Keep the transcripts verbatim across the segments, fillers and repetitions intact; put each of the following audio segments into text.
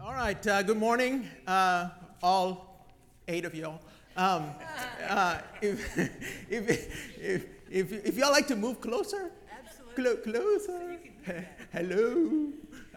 All right, uh, good morning, uh, all eight of y'all. Um, uh, if, if, if, if, if y'all like to move closer, Clo- closer, hello.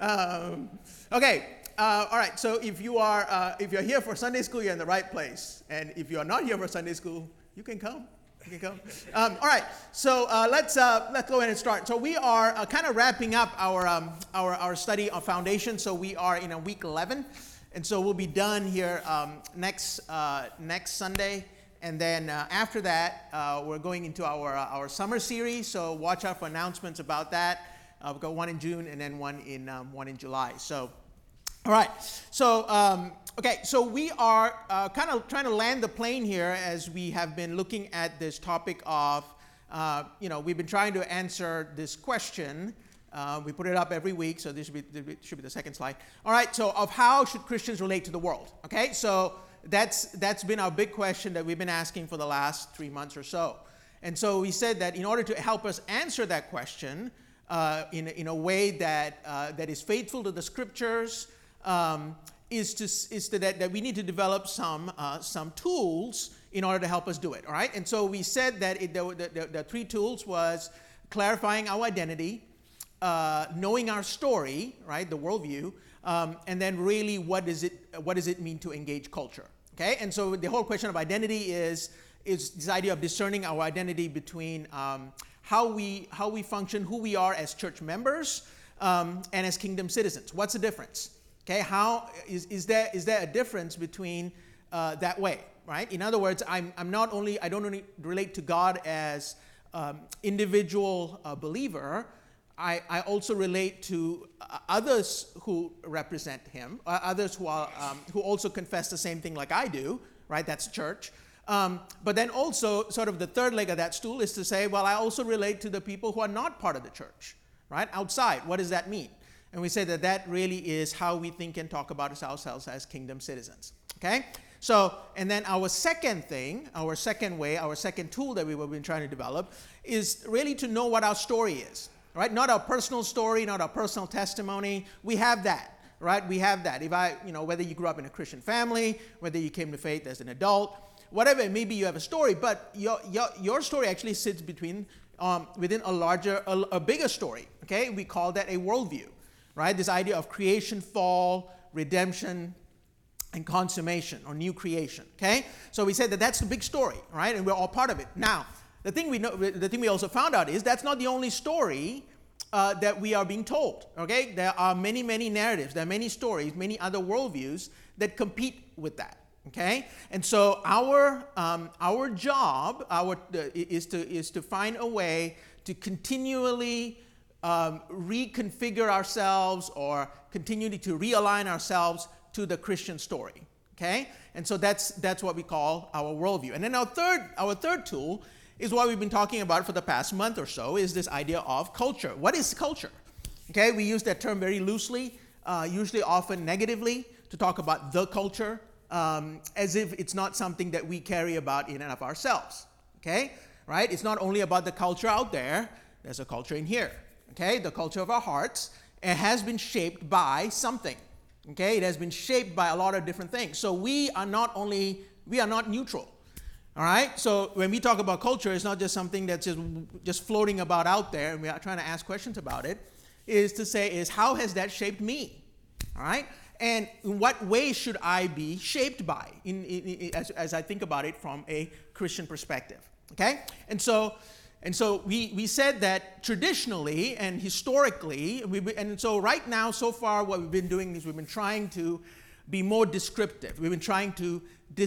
Um, okay, uh, all right, so if you are uh, if you're here for Sunday school, you're in the right place. And if you are not here for Sunday school, you can come. You can come. Um, all right, so uh, let's uh, let's go ahead and start. So we are uh, kind of wrapping up our um, our our study of foundation. So we are in a week eleven, and so we'll be done here um, next uh, next Sunday. And then uh, after that, uh, we're going into our uh, our summer series. So watch out for announcements about that. Uh, we've got one in June and then one in um, one in July. So. All right, so, um, okay, so we are uh, kind of trying to land the plane here as we have been looking at this topic of, uh, you know, we've been trying to answer this question. Uh, we put it up every week, so this should be, this should be the second slide. All right, so of how should Christians relate to the world, okay? So that's, that's been our big question that we've been asking for the last three months or so. And so we said that in order to help us answer that question uh, in, in a way that, uh, that is faithful to the scriptures, Um, is to is to that, that we need to develop some uh, some tools in order to help us do it. All right, and so we said that it, the, the, the three tools was clarifying our identity, uh, knowing our story, right, the worldview, um, and then really what does it what does it mean to engage culture? Okay, and so the whole question of identity is is this idea of discerning our identity between um, how we how we function, who we are as church members, um, and as kingdom citizens. What's the difference? Okay, how is, is there is there a difference between uh, that way, right? In other words, I'm I'm not only I don't only relate to God as um, individual uh, believer. I, I also relate to uh, others who represent Him, uh, others who are um, who also confess the same thing like I do, right? That's church. Um, but then also, sort of the third leg of that stool is to say, well, I also relate to the people who are not part of the church, right? Outside. What does that mean? And we say that that really is how we think and talk about ourselves as kingdom citizens, okay? So, and then our second thing, our second way, our second tool that we've been trying to develop is really to know what our story is, right? Not our personal story, not our personal testimony. We have that, right? We have that. If I, you know, whether you grew up in a Christian family, whether you came to faith as an adult, whatever it may be, you have a story, but your your, your story actually sits between, um, within a larger, a, a bigger story, okay? We call that a worldview. Right, this idea of creation, fall, redemption, and consummation, or new creation. Okay, so we said that that's the big story, right, and we're all part of it. Now, the thing we know, the thing we also found out is that's not the only story uh, that we are being told. Okay, there are many, many narratives, there are many stories, many other worldviews that compete with that. Okay, and so our um, our job, our uh, is to is to find a way to continually Um, reconfigure ourselves or continue to realign ourselves to the Christian story, okay? And so that's that's what we call our worldview. And then our third our third tool is what we've been talking about for the past month or so, is this idea of culture. What is culture? Okay, we use that term very loosely, uh, usually often negatively, to talk about the culture, um, as if it's not something that we carry about in and of ourselves, okay? Right? It's not only about the culture out there, there's a culture in here. Okay, the culture of our hearts, it has been shaped by something. Okay, it has been shaped by a lot of different things. So we are not only, we are not neutral. All right, so when we talk about culture, it's not just something that's just, just floating about out there and we are trying to ask questions about it. Is to say is, how has that shaped me? All right, and in what way should I be shaped by in, in, in as, as I think about it from a Christian perspective? Okay, and so And so we, we said that traditionally and historically, we, and so right now, so far, what we've been doing is we've been trying to be more descriptive. We've been trying to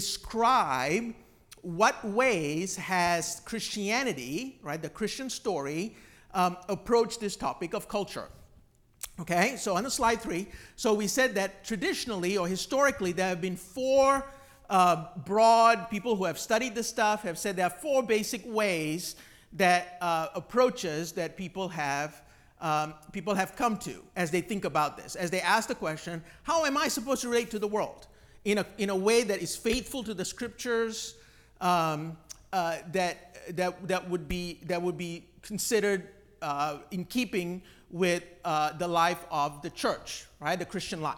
describe what ways has Christianity, right, the Christian story, um, approached this topic of culture. Okay, so on the slide three, so we said that traditionally or historically, there have been four uh, broad people who have studied this stuff, have said there are four basic ways that uh, approaches that people have um, people have come to as they think about this, as they ask the question, how am I supposed to relate to the world in a in a way that is faithful to the scriptures, um, uh, that that that would be that would be considered uh, in keeping with uh, the life of the church, right, the Christian life.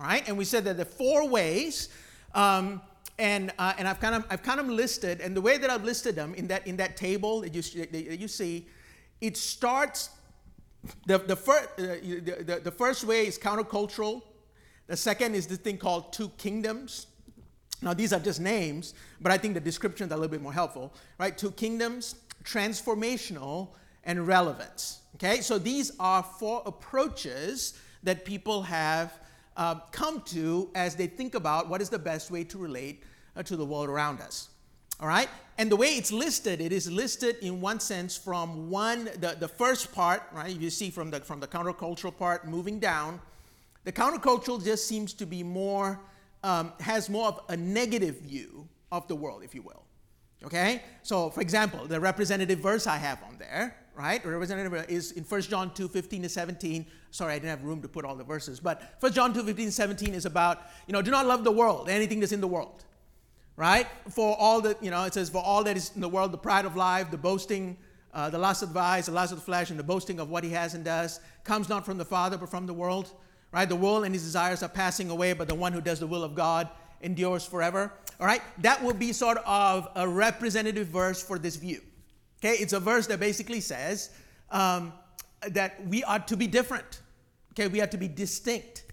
All right, and we said that there are four ways, um, and uh, and I've kind of I've kind of listed, and the way that I've listed them in that in that table that you that you see, it starts the the first uh, the, the, the first way is countercultural. The second is this thing called two kingdoms. Now these are just names, but I think the descriptions are a little bit more helpful, right? Two kingdoms, transformational, and relevance. Okay, so these are four approaches that people have uh, come to as they think about what is the best way to relate uh, to the world around us. All right, and the way it's listed, it is listed in one sense from one the, the first part, right? You see from the from the countercultural part moving down, the countercultural just seems to be more um, has more of a negative view of the world, if you will. Okay, so for example, the representative verse I have on there, right? The representative verse is in First John two, fifteen to seventeen. Sorry, I didn't have room to put all the verses, but First John two, fifteen to seventeen is about, you know, do not love the world, anything that's in the world, right? For all that, you know, it says, for all that is in the world, the pride of life, the boasting, uh, the lust of the eyes, the lust of the flesh, and the boasting of what he has and does, comes not from the Father, but from the world, right? The world and his desires are passing away, but the one who does the will of God endures forever. All right, that would be sort of a representative verse for this view. Okay, it's a verse that basically says um, that we are to be different. Okay, we are to be distinct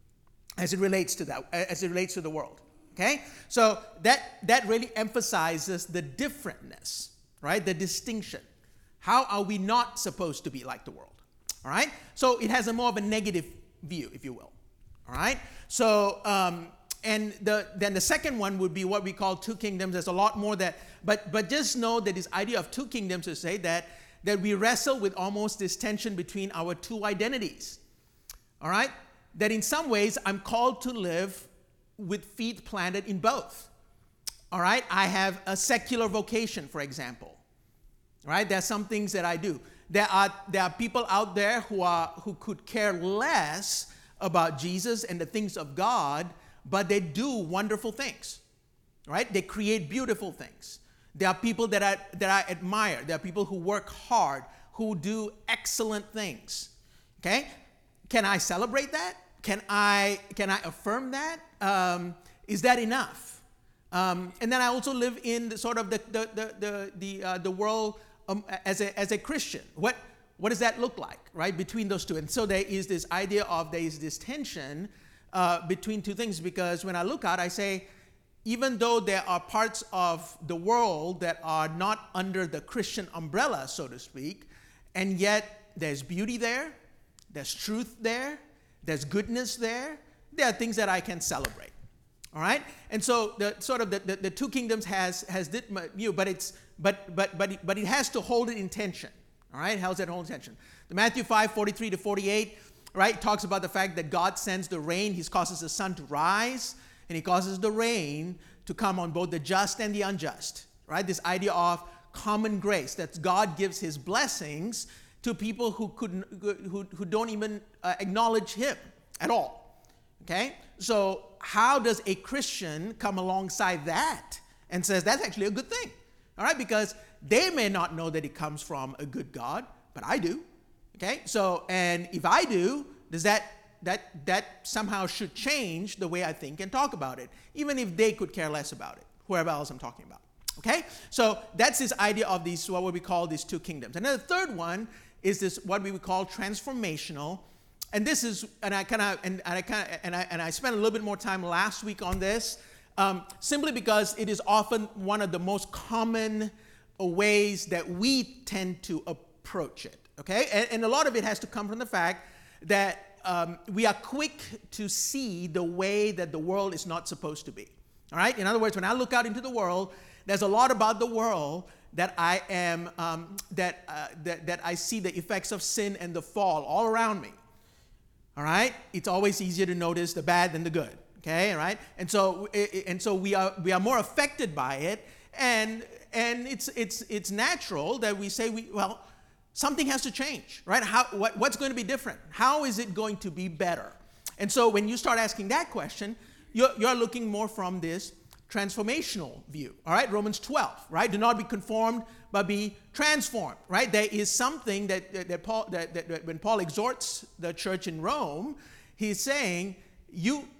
as it relates to that, as it relates to the world. Okay, so that that really emphasizes the differentness, right? The distinction. How are we not supposed to be like the world? All right, so it has a more of a negative view, if you will. All right, so. Um, And the, then the second one would be what we call two kingdoms. There's a lot more that, but but just know that this idea of two kingdoms is to say that, that we wrestle with almost this tension between our two identities. All right? That in some ways I'm called to live with feet planted in both. All right? I have a secular vocation, for example. All right? There are some things that I do. There are there are people out there who are who could care less about Jesus and the things of God, but they do wonderful things, right? They create beautiful things. There are people that I, that I admire. There are people who work hard, who do excellent things, okay? Can I celebrate that? Can I, can I affirm that? Um, is that enough? Um, and then I also live in the sort of the, the, the, the, the, uh, the world um, as, a, as a Christian. What, what does that look like, right, between those two? And so there is this idea of there is this tension Uh, between two things, because when I look out, I say, even though there are parts of the world that are not under the Christian umbrella, so to speak, and yet there's beauty there, there's truth there, there's goodness there, there are things that I can celebrate. All right? And so the sort of the, the, the two kingdoms has has this view, but it's but but but it, but it has to hold it in tension. All right? How's that hold in tension? The Matthew five, forty-three to forty-eight. Right, talks about the fact that God sends the rain. He causes the sun to rise, and he causes the rain to come on both the just and the unjust. Right, this idea of common grace, that God gives his blessings to people who couldn't, who, who don't even uh, acknowledge him at all. Okay, so how does a Christian come alongside that and says that's actually a good thing? All right, because they may not know that it comes from a good God, but I do. Okay, so, and if I do, does that, that, that somehow should change the way I think and talk about it, even if they could care less about it, whoever else I'm talking about. Okay, so that's this idea of these, what we call these two kingdoms. And then the third one is this, what we would call transformational. And this is, and I kind of, and, and I kind of, and I, and I spent a little bit more time last week on this, um, simply because it is often one of the most common ways that we tend to approach it. Okay, and, and a lot of it has to come from the fact that um, we are quick to see the way that the world is not supposed to be. All right, in other words, when I look out into the world, there's a lot about the world that I am um, that, uh, that that I see the effects of sin and the fall all around me. All right, it's always easier to notice the bad than the good. Okay, all right, and so and so we are we are more affected by it, and and it's it's it's natural that we say we well. Something has to change, right? How, what, what's going to be different? How is it going to be better? And so when you start asking that question, you're, you're looking more from this transformational view, all right? Romans twelve, right? Do not be conformed, but be transformed, right? There is something that, that, that, Paul, that, that, that when Paul exhorts the church in Rome, he's saying, you,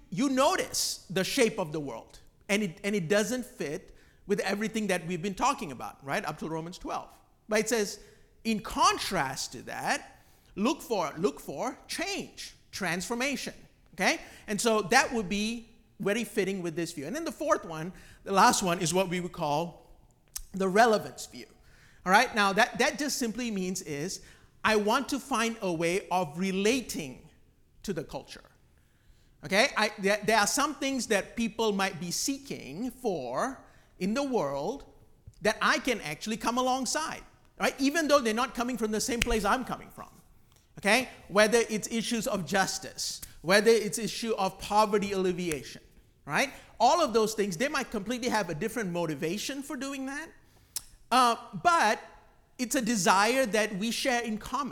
you notice the shape of the world, and it, and it doesn't fit with everything that we've been talking about, right, up to Romans twelve. But it says, in contrast to that, look for, look for change, transformation, okay? And so that would be very fitting with this view. And then the fourth one, the last one, is what we would call the relevance view. All right, now that, that just simply means is, I want to find a way of relating to the culture. Okay, I, there, there are some things that people might be seeking for in the world that I can actually come alongside, right? Even though they're not coming from the same place I'm coming from. Okay, whether it's issues of justice, whether it's issue of poverty alleviation, right? All of those things, they might completely have a different motivation for doing that. Uh, but it's a desire that we share in common,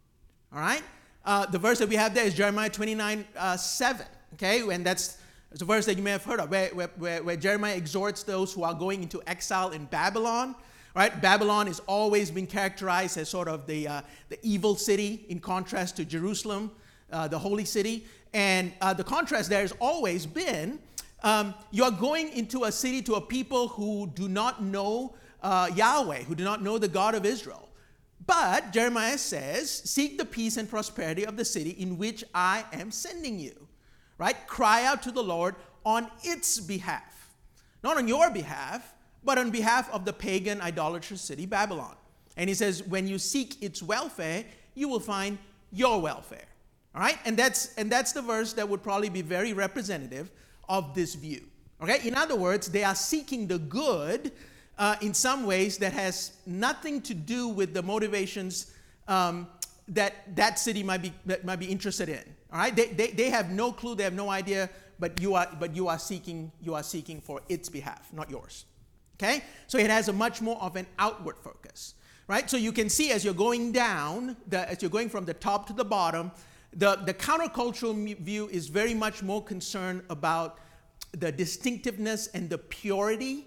all right? Uh, the verse that we have there is Jeremiah twenty-nine, uh, seven, okay? And that's, that's a verse that you may have heard of, where, where, where Jeremiah exhorts those who are going into exile in Babylon, right? Babylon has always been characterized as sort of the, uh, the evil city in contrast to Jerusalem, uh, the holy city. And uh, the contrast there has always been, um, you are going into a city to a people who do not know Uh, Yahweh, who do not know the God of Israel. But Jeremiah says, seek the peace and prosperity of the city in which I am sending you, right? Cry out to the Lord on its behalf. Not on your behalf, but on behalf of the pagan idolatrous city, Babylon. And he says, when you seek its welfare, you will find your welfare, all right? And that's, and that's the verse that would probably be very representative of this view, okay? In other words, they are seeking the good Uh, in some ways that has nothing to do with the motivations um, that that city might be that might be interested in. All right, they, they they have no clue, they have no idea, but you are but you are seeking you are seeking for its behalf, not yours. Okay, so it has a much more of an outward focus, right? So you can see as you're going down, the, as you're going from the top to the bottom, the the countercultural view is very much more concerned about the distinctiveness and the purity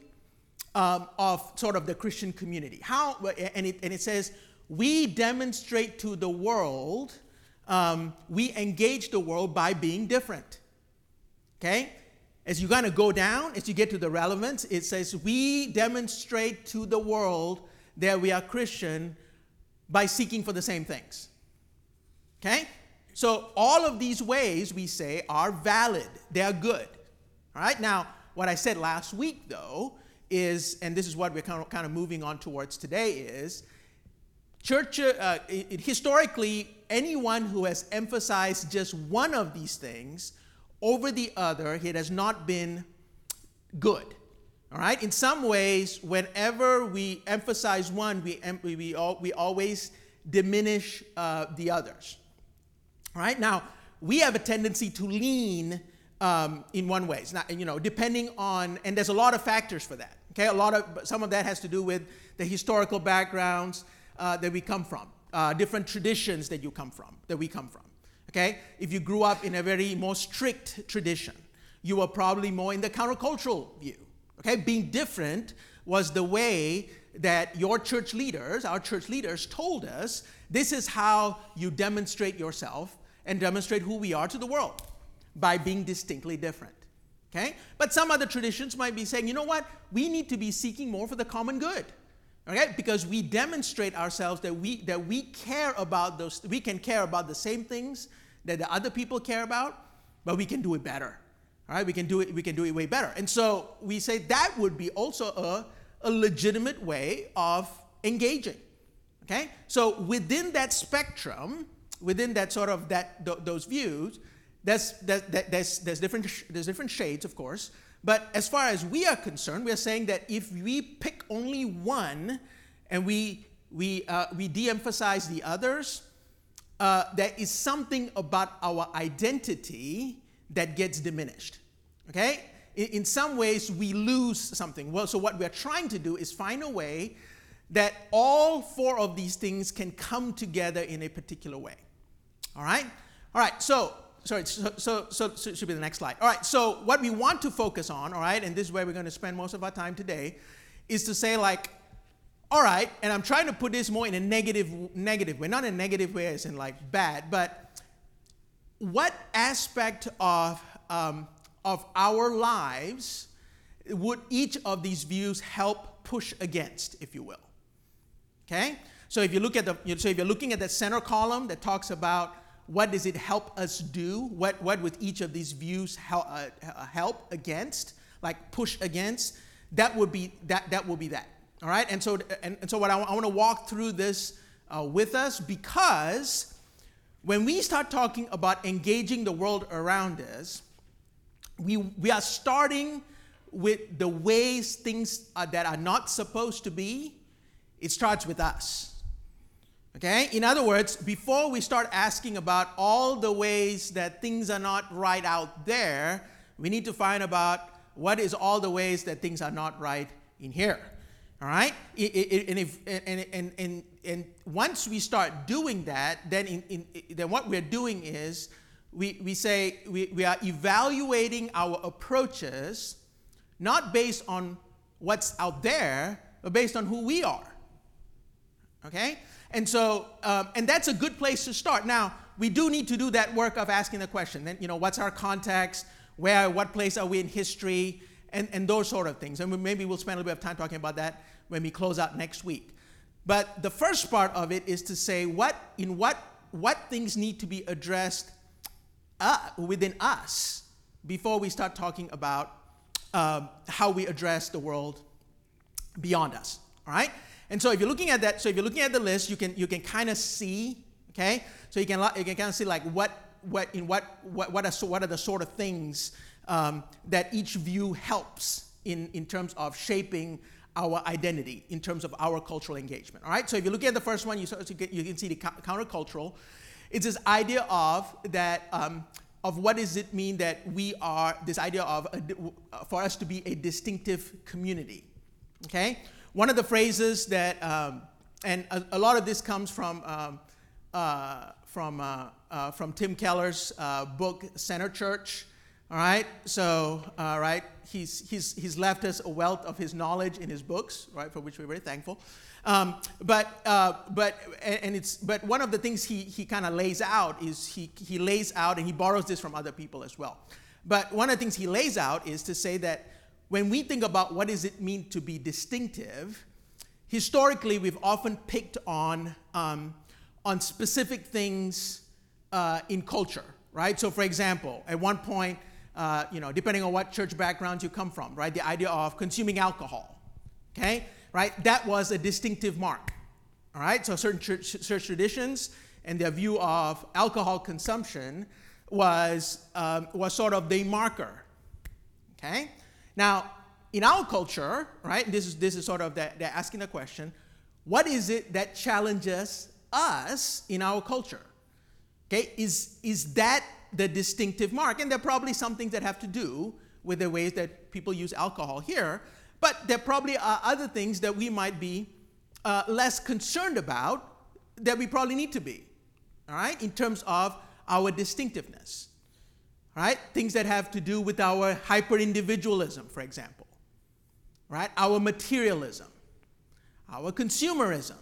Um, of sort of the Christian community. How, and it, and it says, we demonstrate to the world, um, we engage the world by being different. Okay? As you kind of go down, as you get to the relevance, it says, we demonstrate to the world that we are Christian by seeking for the same things. Okay? So all of these ways, we say, are valid. They are good. All right? Now, what I said last week, though, is, and this is what we're kind of, kind of moving on towards today, is church, uh, it, it, historically, anyone who has emphasized just one of these things over the other, it has not been good. All right? In some ways, whenever we emphasize one, we, we, we, all, we always diminish uh, the others. All right? Now, we have a tendency to lean um, in one way. It's not, you know, depending on, and there's a lot of factors for that. Okay, a lot of, some of that has to do with the historical backgrounds uh, that we come from, uh, different traditions that you come from, that we come from. Okay, if you grew up in a very more strict tradition, you were probably more in the countercultural view. Okay, being different was the way that your church leaders, our church leaders, told us this is how you demonstrate yourself and demonstrate who we are to the world, by being distinctly different. Okay? But some other traditions might be saying, you know what? We need to be seeking more for the common good. Okay? Because we demonstrate ourselves that we that we care about those, we can care about the same things that the other people care about, but we can do it better. All right? We can do it, we can do it way better. And so we say that would be also a, a legitimate way of engaging. Okay? So within that spectrum, within that sort of that th- those views, There's, there's, there's, different, there's different shades, of course. But as far as we are concerned, we are saying that if we pick only one and we, we, uh, we de-emphasize the others, uh, there is something about our identity that gets diminished. Okay? In, in some ways, we lose something. Well, so what we're trying to do is find a way that all four of these things can come together in a particular way. All right? All right, so... Sorry, so, so, so, so it should be the next slide. All right, so what we want to focus on, all right, and this is where we're going to spend most of our time today, is to say like, all right, and I'm trying to put this more in a negative, negative way, not in a negative way as in like bad, but what aspect of um, of our lives would each of these views help push against, if you will? Okay? So if you look at the, so if you're looking at the center column that talks about what does it help us do, what, what would each of these views help, uh, help against, like push against, that would be that, that will be that. All right? And so, and, and so what I, I want to walk through this uh, with us, because when we start talking about engaging the world around us, we, we are starting with the ways things are, that are not supposed to be. It starts with us. Okay? In other words, before we start asking about all the ways that things are not right out there, we need to find about what is all the ways that things are not right in here. All right? It, it, and, if, and, and, and, and once we start doing that, then, in, in, then what we're doing is we, we say we, we are evaluating our approaches not based on what's out there, but based on who we are. Okay? And so, um, and that's a good place to start. Now, we do need to do that work of asking the question. Then, you know, what's our context? Where, what place are we in history? And, and those sort of things. And we, maybe we'll spend a little bit of time talking about that when we close out next week. But the first part of it is to say what, in what, what things need to be addressed uh, within us before we start talking about um, how we address the world beyond us. All right? And so if you're looking at that, so if you're looking at the list, you can you can kind of see, okay? So you can you can kind of see like what what in what what what are what are the sort of things um, that each view helps in in terms of shaping our identity, in terms of our cultural engagement. All right. So if you look at the first one, you you can see the countercultural. It's this idea of that um, of what does it mean that we are this idea of a, for us to be a distinctive community, okay? One of the phrases that, um, and a, a lot of this comes from um, uh, from uh, uh, from Tim Keller's uh, book Center Church. All right, so uh, right, he's he's he's left us a wealth of his knowledge in his books, right, for which we're very thankful. Um, but uh, but and it's but one of the things he he kind of lays out is he he lays out, and he borrows this from other people as well. But one of the things he lays out is to say that when we think about what does it mean to be distinctive, historically we've often picked on um, on specific things uh, in culture, right? So, for example, at one point, uh, you know, depending on what church background you come from, right, the idea of consuming alcohol, okay, right, that was a distinctive mark, all right. So, certain church, church traditions and their view of alcohol consumption was um, was sort of the marker, okay. Now, in our culture, right, this is this is sort of the, they're asking the question, what is it that challenges us in our culture? Okay, is is that the distinctive mark? And there are probably some things that have to do with the ways that people use alcohol here, but there probably are other things that we might be uh, less concerned about that we probably need to be, all right, in terms of our distinctiveness. Right? Things that have to do with our hyper-individualism, for example. Right? Our materialism. Our consumerism.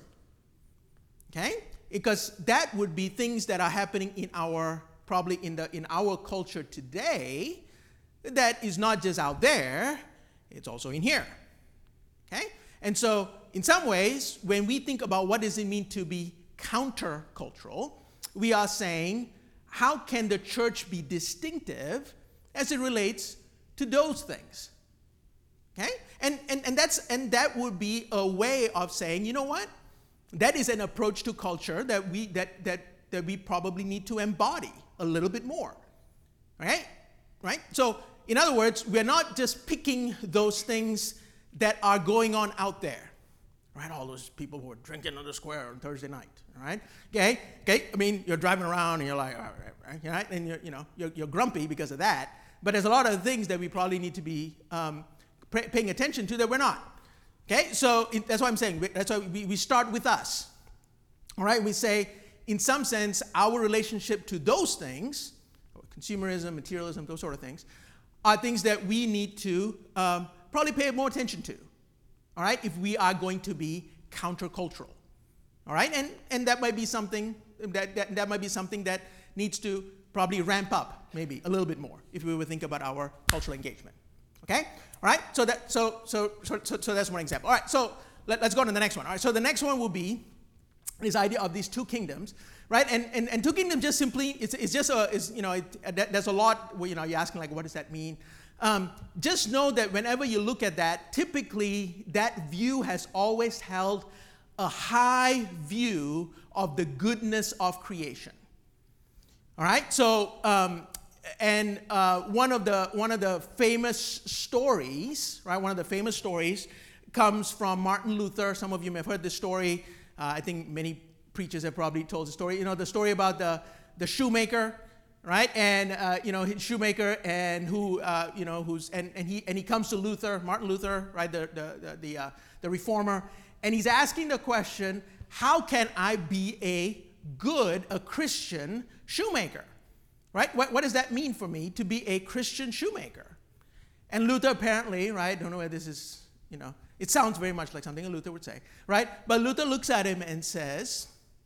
Okay? Because that would be things that are happening in our, probably in the in our culture today that is not just out there, it's also in here. Okay? And so, in some ways, when we think about what does it mean to be countercultural, we are saying, how can the church be distinctive as it relates to those things? Okay? And, and, and, that's, and that would be a way of saying, you know what? That is an approach to culture that we, that, that, that we probably need to embody a little bit more. Right? Right? So, in other words, we're not just picking those things that are going on out there. Right? All those people who are drinking on the square on Thursday night. All right? Okay? Okay? I mean, you're driving around and you're like, all right, right? And you're, you know, you're, you're grumpy because of that. But there's a lot of things that we probably need to be um, pay, paying attention to that we're not. Okay? So it, that's why I'm saying, that's why we, we start with us. All right? We say, in some sense, our relationship to those things, consumerism, materialism, those sort of things, are things that we need to um, probably pay more attention to. All right, if we are going to be countercultural, all right, and and that might be something that that, that might be something that needs to probably ramp up maybe a little bit more if we would think about our cultural engagement. Okay? All right? So that so so so so, so that's one example. All right, so let, let's go on to the next one. All right, so the next one will be this idea of these two kingdoms, right? And and, and two kingdoms just simply, it's, it's just a, is you know, it, there's a lot, where, you know, you're asking like, what does that mean? Um, just know that whenever you look at that, typically that view has always held a high view of the goodness of creation. All right, so um, and uh, one of the one of the famous stories, right? One of the famous stories comes from Martin Luther. Some of you may have heard this story. Uh, I think many preachers have probably told the story. You know, the story about the the shoemaker, right? And uh, you know, his shoemaker, and who uh, you know, who's and, and he and he comes to Luther, Martin Luther, right? The the the the, uh, the reformer, and he's asking the question, how can I be a good, a Christian shoemaker? Right? What, what does that mean for me to be a Christian shoemaker? And Luther apparently, right, don't know where this is, you know, it sounds very much like something a Luther would say, right? But Luther looks at him and says,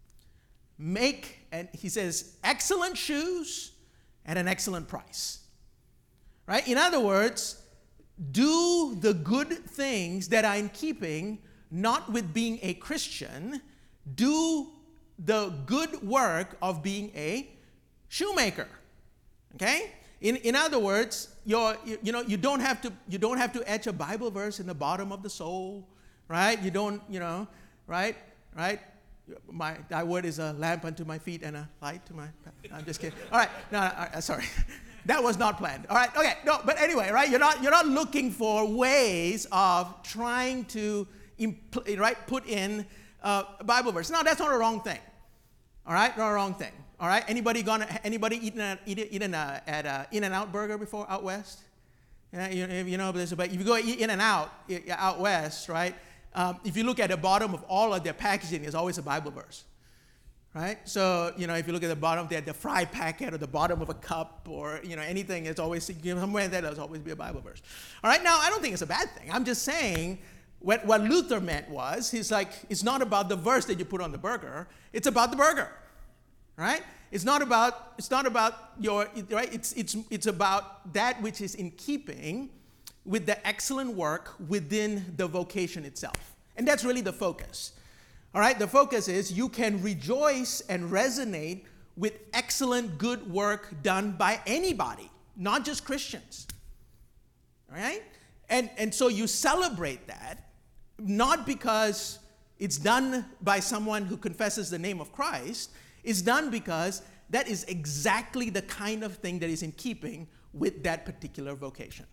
make, and he says, excellent shoes at an excellent price. Right? In other words, do the good things that are in keeping, not with being a Christian, do the good work of being a shoemaker. Okay? In in other words, you're, you, you know, you don't have to you don't have to etch a Bible verse in the bottom of the sole, right? You don't, you know, right? Right? My thy word is a lamp unto my feet and a light to my path. I'm just kidding. All right. No, no, all right, sorry. That was not planned. All right. Okay. No, but anyway, right? You're not you're not looking for ways of trying to impl- right put in uh, a Bible verse. No, that's not a wrong thing. All right, not a wrong thing. All right, anybody gone? Anybody eaten a, eat, eaten a, at a In-N-Out burger before out west? Yeah, you, you know, there's a, but if you go eat In-N-Out out west, right? Um, if you look at the bottom of all of their packaging, there's always a Bible verse, right? So you know, if you look at the bottom, they had the fry packet or the bottom of a cup or you know anything. It's always you know, somewhere there there's always be a Bible verse. All right, now I don't think it's a bad thing. I'm just saying. What, what Luther meant was, he's like, it's not about the verse that you put on the burger, it's about the burger, right? It's not about, it's not about your, right? It's, it's, it's about that which is in keeping with the excellent work within the vocation itself. And that's really the focus, all right? The focus is you can rejoice and resonate with excellent good work done by anybody, not just Christians, all right? And, and so you celebrate that, not because it's done by someone who confesses the name of Christ. It's done because that is exactly the kind of thing that is in keeping with that particular vocation.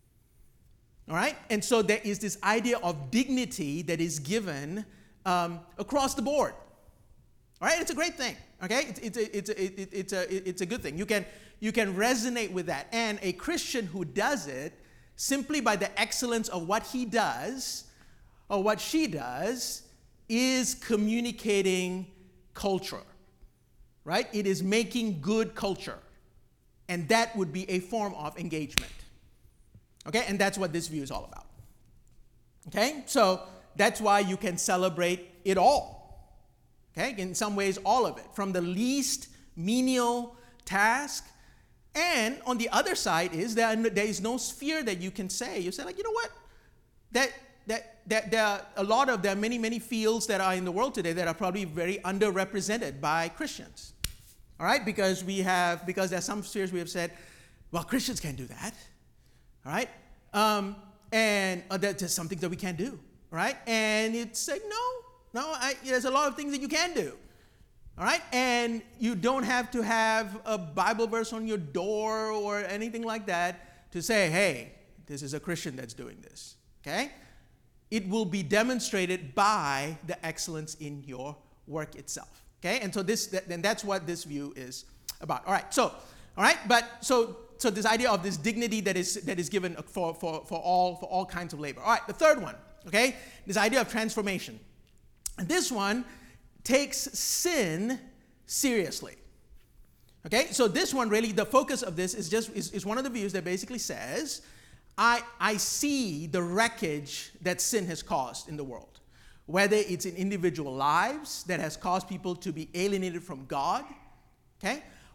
All right? And so there is this idea of dignity that is given um, across the board. All right? It's a great thing. Okay? It's, it's, a, it's, a, it's, a, it's a good thing. You can, you can resonate with that. And a Christian who does it simply by the excellence of what he does or what she does is communicating culture, right? It is making good culture. And that would be a form of engagement. Okay? And that's what this view is all about. Okay? So that's why you can celebrate it all. Okay? In some ways, all of it. From the least menial task. And on the other side is that there is no sphere that you can say. You say, like, you know what? That that that there are a lot of there are many, many fields that are in the world today that are probably very underrepresented by Christians. All right? Because we have, because there are some spheres we have said, well, Christians can't do that. All right? Um, and uh, there's some things that we can't do. All right? And it's like, no, no, I, there's a lot of things that you can do. All right? And you don't have to have a Bible verse on your door or anything like that to say, hey, this is a Christian that's doing this. Okay? It will be demonstrated by the excellence in your work itself. Okay? And so this, then that's what this view is about. All right. So, all right. But so, so this idea of this dignity that is that is given for for for all for all kinds of labor. All right. The third one. Okay? This idea of transformation. And this one takes sin seriously. Okay? So this one really, the focus of this is just is, is one of the views that basically says, I, I see the wreckage that sin has caused in the world, whether it's in individual lives that has caused people to be alienated from God, okay,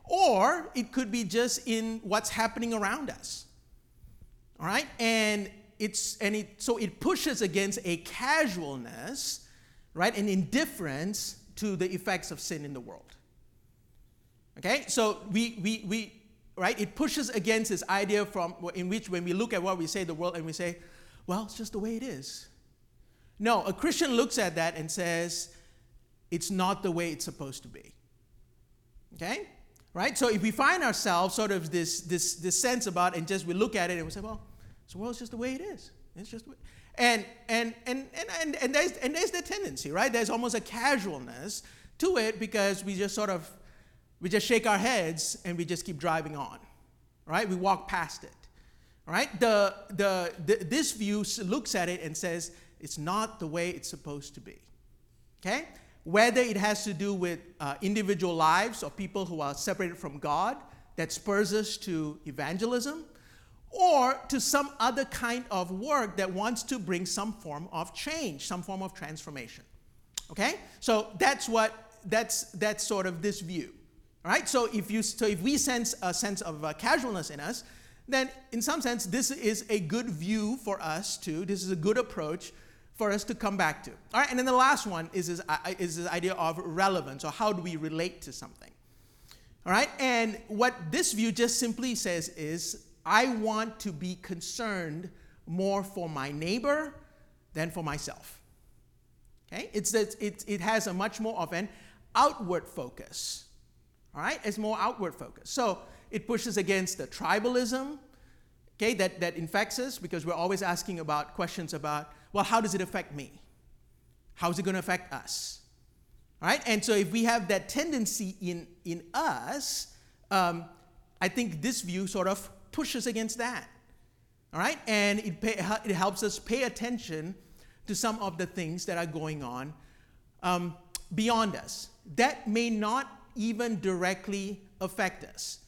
Or it could be just in what's happening around us. All right? And it's and it so it pushes against a casualness, right? An indifference to the effects of sin in the world. Okay? So we we we right? It pushes against this idea from in which when we look at what we say the world and we say, well, it's just the way it is. No, a Christian looks at that and says, it's not the way it's supposed to be. Okay? Right? So if we find ourselves sort of this this this sense about and just we look at it and we say, well, the world's just the way it is. It's just the way. And and and and and, and there's and there's the tendency, right? There's almost a casualness to it because we just sort of we just shake our heads and we just keep driving on. Right? We walk past it. All right? The the, the this view looks at it and says it's not the way it's supposed to be. Okay? Whether it has to do with uh, individual lives or people who are separated from God, that spurs us to evangelism, or to some other kind of work that wants to bring some form of change, some form of transformation. Okay? So that's what that's that's sort of this view. All right? So if you so if we sense a sense of uh, casualness in us, then in some sense this is a good view for us to. This is a good approach for us to come back to. All right, and then the last one is this, uh, is this idea of relevance, or how do we relate to something. All right, and what this view just simply says is, I want to be concerned more for my neighbor than for myself. Okay, it's that it, it has a much more of an outward focus. All right, it's more outward focus. So it pushes against the tribalism, okay, that, that infects us, because we're always asking about questions about, well, how does it affect me? How is it going to affect us? All right? And so if we have that tendency in, in us, um, I think this view sort of pushes against that. All right? And it, pay, it helps us pay attention to some of the things that are going on um, beyond us that may not even directly affect us.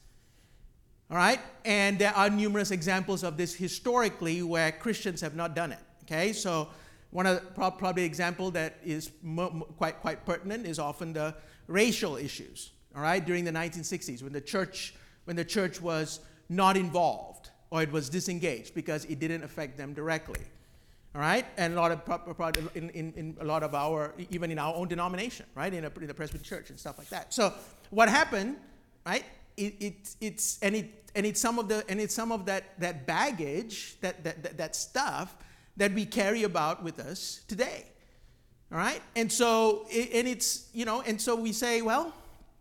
All right? And there are numerous examples of this historically where Christians have not done it. Okay, so one of the pro- probably example that is mo- mo- quite quite pertinent is often the racial issues. All right, during the nineteen sixties, when the church when the church was not involved or it was disengaged because it didn't affect them directly. All right, and a lot of pro- pro- in, in, in a lot of our even in our own denomination, right, in, a, in the Presbyterian church and stuff like that. So what happened, right? It, it it's and it and it's some of the and it's some of that that baggage that that that, that stuff that we carry about with us today. All right? And so, and it's, you know, and so we say, well,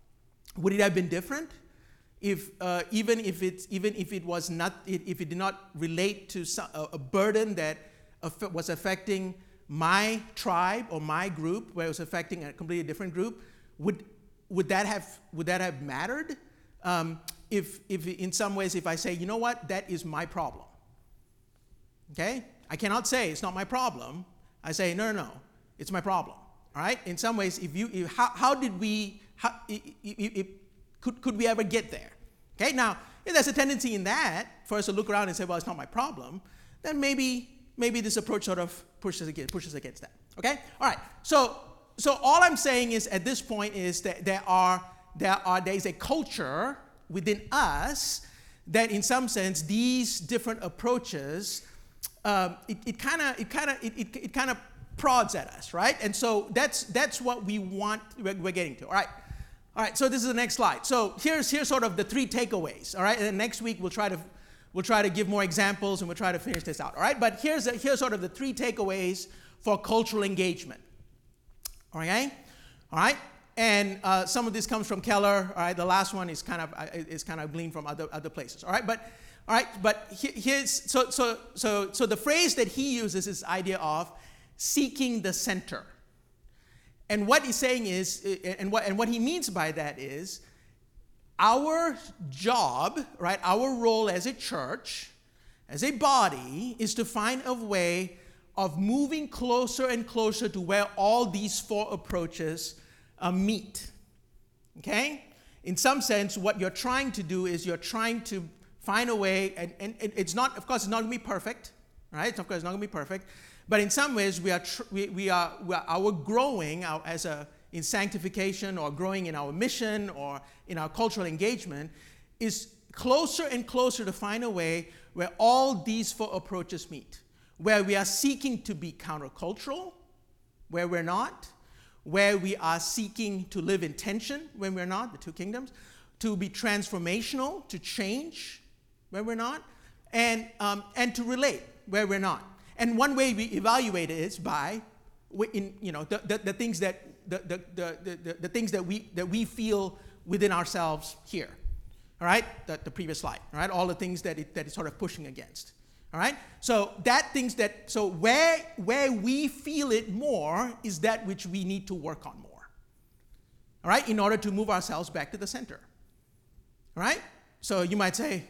would it have been different if, uh, even if it's, even if it was not, if it did not relate to some, a, a burden that was affecting my tribe or my group, where it was affecting a completely different group, would, would that have, would that have mattered? Um, if, if in some ways, if I say, you know what, that is my problem. Okay? I cannot say it's not my problem. I say, no, no, no, it's my problem. All right? In some ways, if you, if, how, how did we, how, if, if, could, could we ever get there? Okay? Now, if there's a tendency in that for us to look around and say, well, it's not my problem, then maybe, maybe this approach sort of pushes against, pushes against that. Okay? All right. So, so all I'm saying is at this point is that there are, there are, there is a culture within us that in some sense these different approaches Um, it, it kind of it kind of it, it, it kind of prods at us, right? And so that's that's what we want. We're, we're getting to. All right, all right. So this is the next slide. So here's here's sort of the three takeaways. All right, and then next week we'll try to we'll try to give more examples and we'll try to finish this out. All right, but here's a, here's sort of the three takeaways for cultural engagement. Okay, all right. And uh, some of this comes from Keller. All right, the last one is kind of is kind of gleaned from other other places. All right, but. All right, but here's so so so so the phrase that he uses is this idea of seeking the center. And what he's saying is, and what and what he means by that is, our job, right, our role as a church, as a body, is to find a way of moving closer and closer to where all these four approaches uh, meet. Okay? In some sense, what you're trying to do is you're trying to find a way, and, and it's not, of course, it's not going to be perfect, right? Of course, it's not going to be perfect, but in some ways, we are, tr- we, we are, we are our growing our, as a in sanctification or growing in our mission or in our cultural engagement is closer and closer to find a way where all these four approaches meet, where we are seeking to be countercultural, where we're not, where we are seeking to live in tension when we're not, the two kingdoms, to be transformational, to change where we're not, and, um, and to relate where we're not. And one way we evaluate it is by, in, you know, the, the, the things that the, the, the, the, the things that we that we feel within ourselves here. All right, the, the previous slide. All right, all the things that it, that it's sort of pushing against. All right, so that things that so where where we feel it more is that which we need to work on more. All right, in order to move ourselves back to the center. All right, so you might say,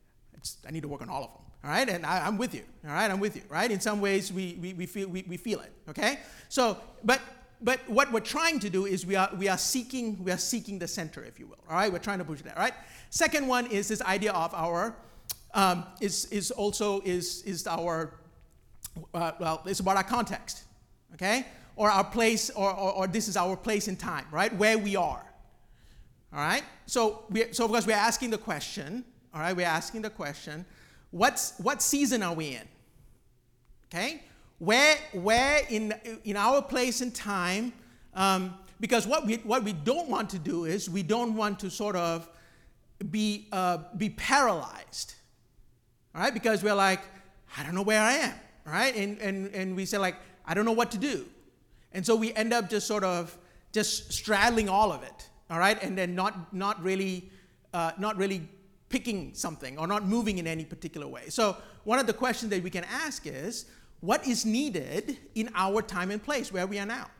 I need to work on all of them. All right, and I, I'm with you. All right, I'm with you. Right, in some ways we we, we feel we, we feel it. Okay, so but but what we're trying to do is we are we are seeking we are seeking the center, if you will. All right, we're trying to push that. All right. Second one is this idea of our um, is is also is is our uh, well it's about our context. Okay, or our place or, or or this is our place in time. Right, where we are. All right. So we so because we're asking the question. All right, we're asking the question. What's, what season are we in? Okay? Where, where in, in our place in time, um, because what we, what we don't want to do is we don't want to sort of be, uh, be paralyzed. All right? Because we're like, I don't know where I am. All right? And, and, and we say like, I don't know what to do. And so we end up just sort of just straddling all of it. All right? And then not, not really, uh, not really picking something or not moving in any particular way. So one of the questions that we can ask is, what is needed in our time and place where we are now?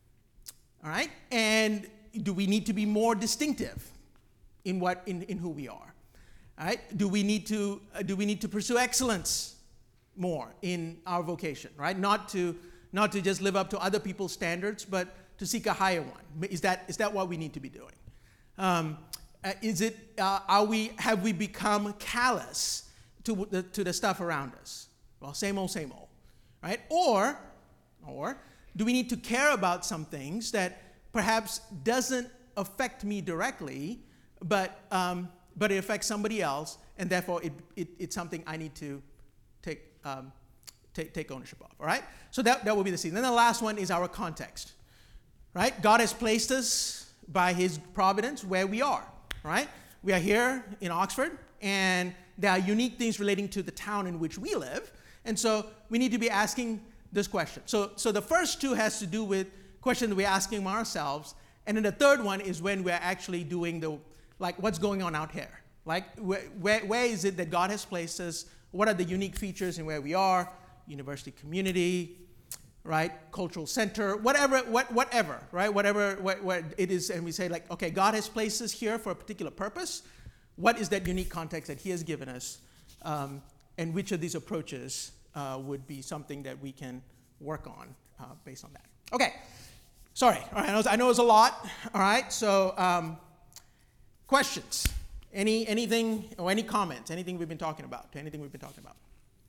All right? And do we need to be more distinctive in what in, in who we are? All right? Do we need to uh, do we need to pursue excellence more in our vocation, right? Not to not to just live up to other people's standards, but to seek a higher one. Is that is that what we need to be doing? Um, Uh, is it, uh, are we, have we become callous to the, to the stuff around us? Well, same old, same old, right? Or, or do we need to care about some things that perhaps doesn't affect me directly, but, um, but it affects somebody else, and therefore it, it, it's something I need to take, um, take, take ownership of, all right? So that, that will be the season. Then the last one is our context, right? God has placed us by his providence where we are. Right? We are here in Oxford, and there are unique things relating to the town in which we live, and so we need to be asking this question. So, so the first two has to do with questions we're asking ourselves, and then the third one is when we're actually doing the, like, what's going on out here? Like, where, where, where is it that God has placed us? What are the unique features in where we are? University community, right? Cultural center, whatever, what, whatever, right? Whatever what, what it is, and we say like, okay, God has placed us here for a particular purpose. What is that unique context that he has given us? Um, and which of these approaches uh, would be something that we can work on uh, based on that? Okay, sorry, all right, I know, I know it's a lot, all right? So um, questions? Any, anything, or any comments, anything we've been talking about, anything we've been talking about?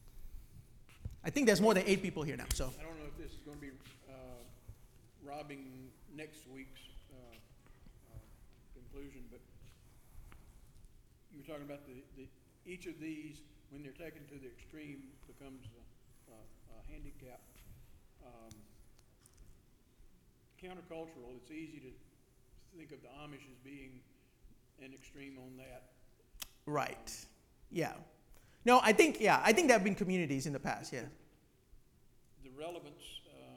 I think there's more than eight people here now, so. I don't know if this is going to be uh, robbing next week's uh, uh, conclusion, but you were talking about the, the each of these, when they're taken to the extreme, becomes a, a, a handicap. Um, countercultural, it's easy to think of the Amish as being an extreme on that. Right. Yeah. No, I think, yeah, I think there have been communities in the past, yeah. The relevance, um,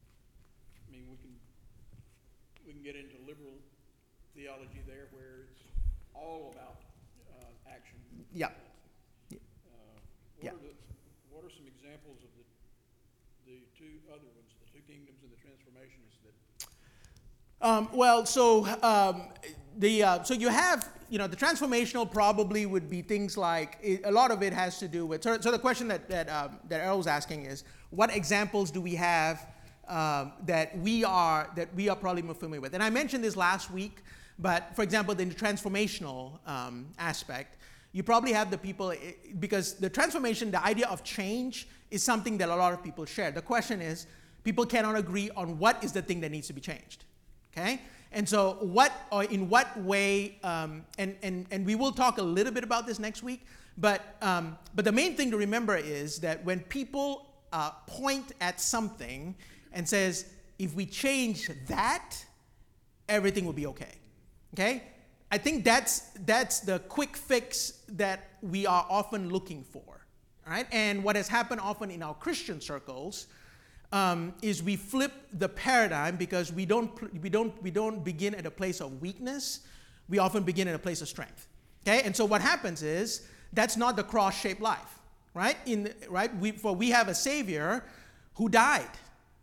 I mean, we can we can get into liberal theology there where it's all about uh, action. Yeah. Uh, what, yeah. Are the, what are some examples of the the two other ones, the two kingdoms and the transformationists that? Um, well, so um, the uh, so you have, you know, the transformational probably would be things like, it, a lot of it has to do with, so, so the question that that, um, that Earl was asking is, what examples do we have um, that we are that we are probably more familiar with? And I mentioned this last week, but for example, in the transformational um, aspect, you probably have the people, because the transformation, the idea of change is something that a lot of people share. The question is, people cannot agree on what is the thing that needs to be changed. Okay? And so what, or in what way, um, and, and, and we will talk a little bit about this next week, but, um, but the main thing to remember is that when people uh, point at something and says, if we change that, everything will be okay. Okay? I think that's, that's the quick fix that we are often looking for. All right? And what has happened often in our Christian circles Um, is we flip the paradigm because we don't we don't we don't begin at a place of weakness. We often begin at a place of strength. Okay, and so what happens is that's not the cross-shaped life, right? In right, we for we have a Savior who died,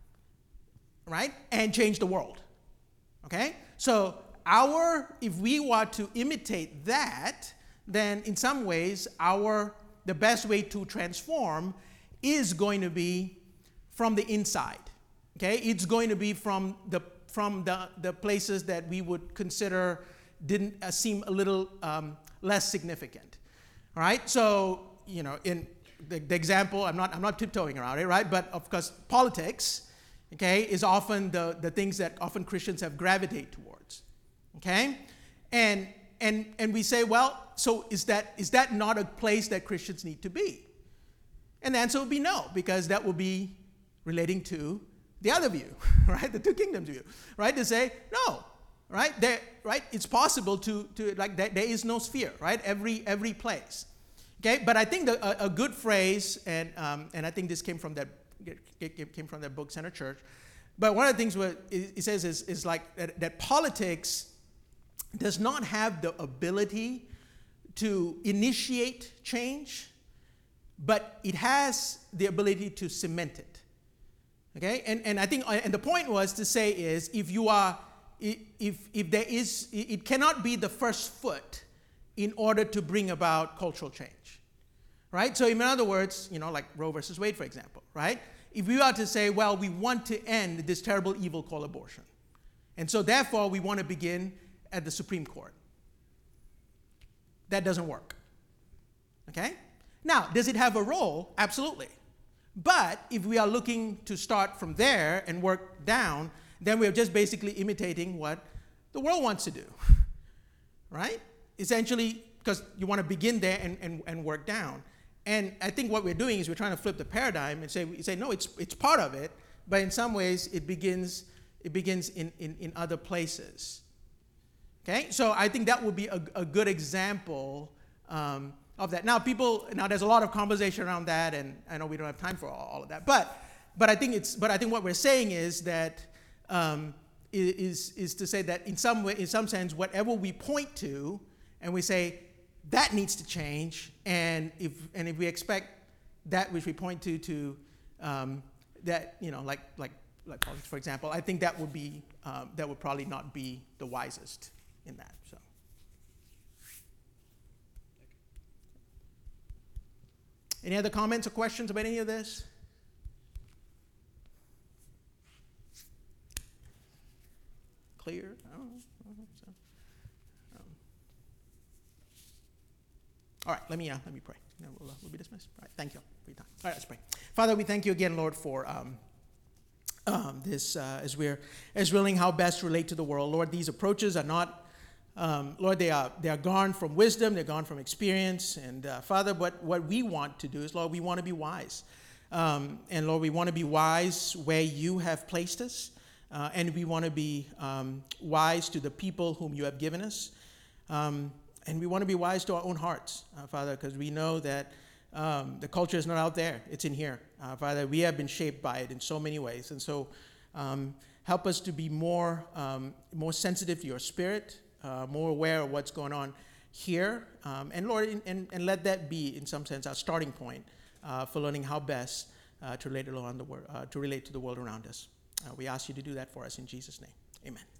right, and changed the world. Okay, so our if we were to imitate that, then in some ways our the best way to transform is going to be from the inside, okay? It's going to be from the from the, the places that we would consider didn't uh, seem a little um, less significant, all right? So, you know, in the, the example, I'm not I'm not tiptoeing around it, right? But of course, politics, okay, is often the, the things that often Christians have gravitated towards, okay? And and and we say, well, so is that is that not a place that Christians need to be? And the answer would be no, because that would be relating to the other view, right? The two kingdoms view, right? To say, no, right? There, right? It's possible to, to like, there, there is no sphere, right? Every, every place, okay? But I think the, a, a good phrase, and, um, and I think this came from that, came from that book, Center Church, but one of the things where it says is, is like that, that politics does not have the ability to initiate change, but it has the ability to cement it. Okay, and, and I think, and the point was to say is, if you are, if if there is, it cannot be the first foot in order to bring about cultural change, right? So in other words, you know, like Roe versus Wade, for example, right? If we are to say, well, we want to end this terrible evil called abortion, and so therefore we want to begin at the Supreme Court, that doesn't work. Okay? Now, does it have a role? Absolutely. But if we are looking to start from there and work down, then we're just basically imitating what the world wants to do, right? Essentially, because you want to begin there and, and, and work down. And I think what we're doing is we're trying to flip the paradigm and say, we say no, it's, it's part of it, but in some ways it begins, it begins in, in, in other places. Okay? So I think that would be a, a good example um, of that. Now, people, now there's a lot of conversation around that, and I know we don't have time for all, all of that. But, but I think it's, but I think what we're saying is that um, is is to say that in some way, in some sense, whatever we point to, and we say that needs to change, and if and if we expect that which we point to to um, that, you know, like like like for example, I think that would be um, that would probably not be the wisest in that. So. Any other comments or questions about any of this? Clear? I don't know. I don't think so. Um, all right, let me, uh, let me pray. Then we'll, uh, we'll be dismissed. All right, thank you for your time. All right, let's pray. Father, we thank you again, Lord, for um, um, this, uh, as we're as willing how best to relate to the world. Lord, these approaches are not Um, Lord, they are they are gone from wisdom, they're gone from experience. And uh, Father, what, what we want to do is, Lord, we want to be wise. Um, and Lord, we want to be wise where you have placed us. Uh, and we want to be um, wise to the people whom you have given us. Um, and we want to be wise to our own hearts, uh, Father, because we know that um, the culture is not out there, it's in here. Uh, Father, we have been shaped by it in so many ways. And so um, help us to be more, um, more sensitive to your spirit, Uh, more aware of what's going on here. Um, and Lord, and, and let that be, in some sense, our starting point uh, for learning how best uh, to, relate around the wor- uh, to relate to the world around us. Uh, we ask you to do that for us in Jesus' name. Amen.